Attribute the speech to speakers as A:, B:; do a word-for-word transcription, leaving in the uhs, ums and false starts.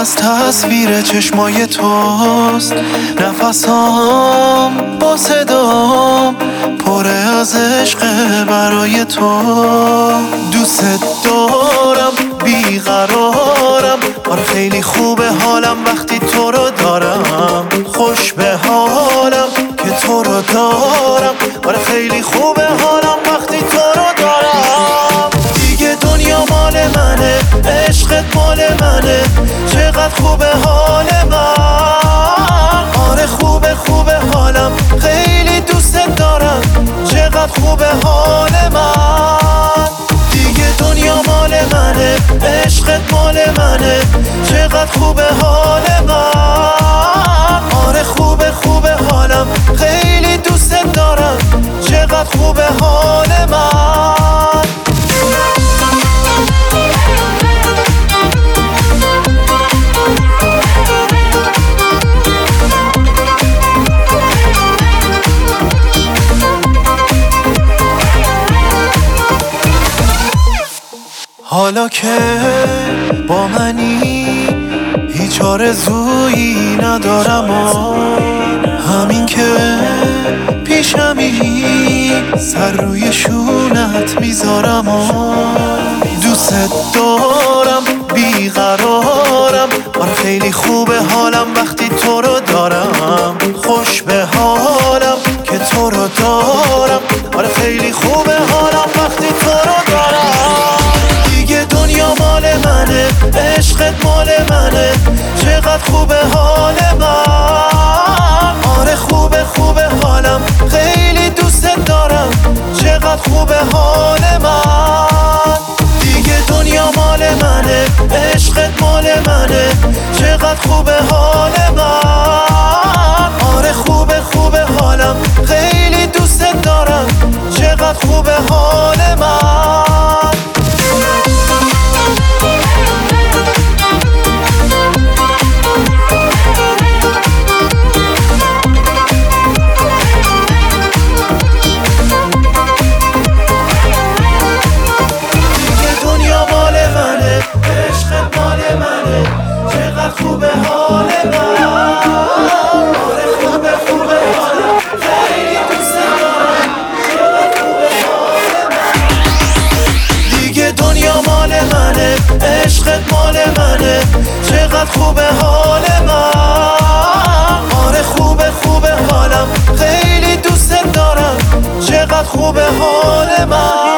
A: از تصویر چشمای توست، نفسام با صدام پر از عشق برای تو. دوست دارم بیقرارم، آره خیلی خوبه حالم وقتی تو رو دارم. خوش به حالم که تو رو دارم، آره خیلی خوبه حالم وقتی تو رو دارم. دیگه دنیا مال منه، عشقت مال منه، چقدر خوبه حال من. آره خوبه خوبه حالم، خیلی دوست دارم، چقدر خوبه حال من. دیگه دنیا مال منه، عشقت مال منه، چقدر خوبه حال من. آره خوبه خوبه حالم، خیلی دوست دارم، چقدر خوبه حال من. حالا که با منی هیچ آرزویی ندارم و همین که پیشمی سر روی شونت میذارم و دوست دارم بیقرارم، آره خیلی خوبه حالم وقتی تو رو دارم. خوش به حالم که تو رو دارم، آره خیلی خوبه حالم وقتی تو رو دارم. دیگه دنیا مال منه، عشقت مال منه، چقدر خوبه حال من. آره خوبه خوبه حالم، خیلی دوست دارم، چقدر خوبه حال من. دیگه دنیا مال منه، عشقت مال منه، چقدر خوبه حال من. آره خوبه خوبه حالم، خیلی دوست دارم، چقدر خوبه حال من. خوبه حال من، آره خوبه خوبه حالم، خیلی دوست دارم، چقدر خوبه حال من. دیگه دنیا مال منه، عشقت مال منه، چقدر خوبه حال من. آره خوبه خوبه حالم، خیلی دوست دارم، چقدر خوبه حال من.